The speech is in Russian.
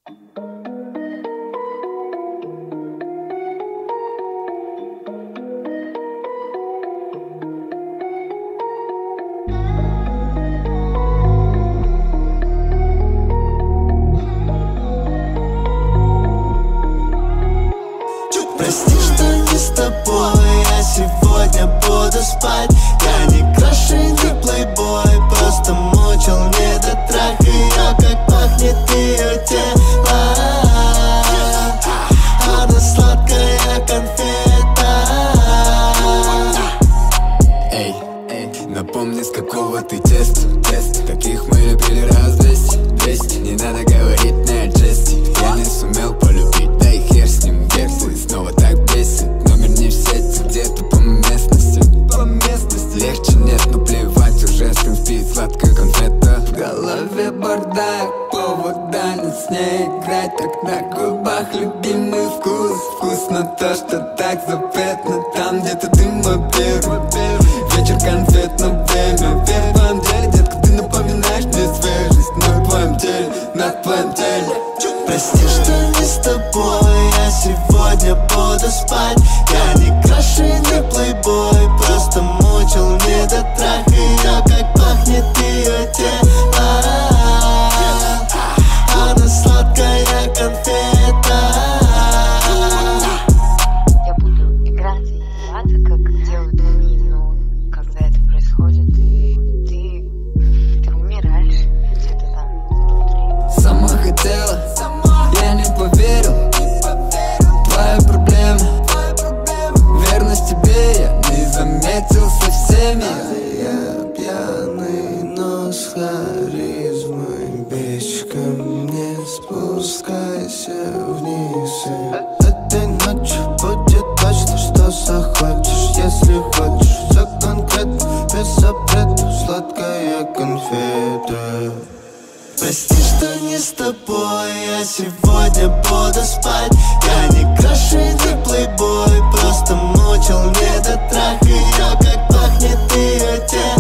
Прости, что не с тобой, я сегодня буду спать. Я не краш и не плейбой, просто мучил недотрах. Ее как пахнет ее тело, она сладкая конфета. Эй, напомни, с какого ты теста. Таких мы любили раз 200. Не надо говорить на жесте. Я не сумел полюбить, да и хер с ним. Герцы снова так бесит. Номер не в сети, где-то по местности. Легче нет, но плевать, уже с ним спит сладкая конфета. В голове бардак, повода не с ней играть. Так на губах любимый вкус. Вкусно то, что так запретно. Там где-то ты мой первый вечер конфетное время. В твоем деле, детка, ты напоминаешь мне свежесть. На твоем теле. Прости, что не с тобой, я сегодня буду спать. Я не краш и не плейбой, просто мучил недотрах. Ее как пахнет ее тело, она сладкая конфета. Я буду играть и издеваться, как делают они, но когда это происходит, ты умираешь где-то там внутри. Сама хотела, я не поверил. Твоя проблема, верность тебе я не заметил со всеми. Я пьяный, но с харизмой. Бич ко мне, спускайся вниз. Этой ночью будет точно, что захочешь. Если хочешь, все конкретно, без запретов, сладкая конфета. Прости, что не с тобой, я сегодня буду спать. Я не краш и не плейбой, просто мучил недотрах. Ее как пахнет ее тело,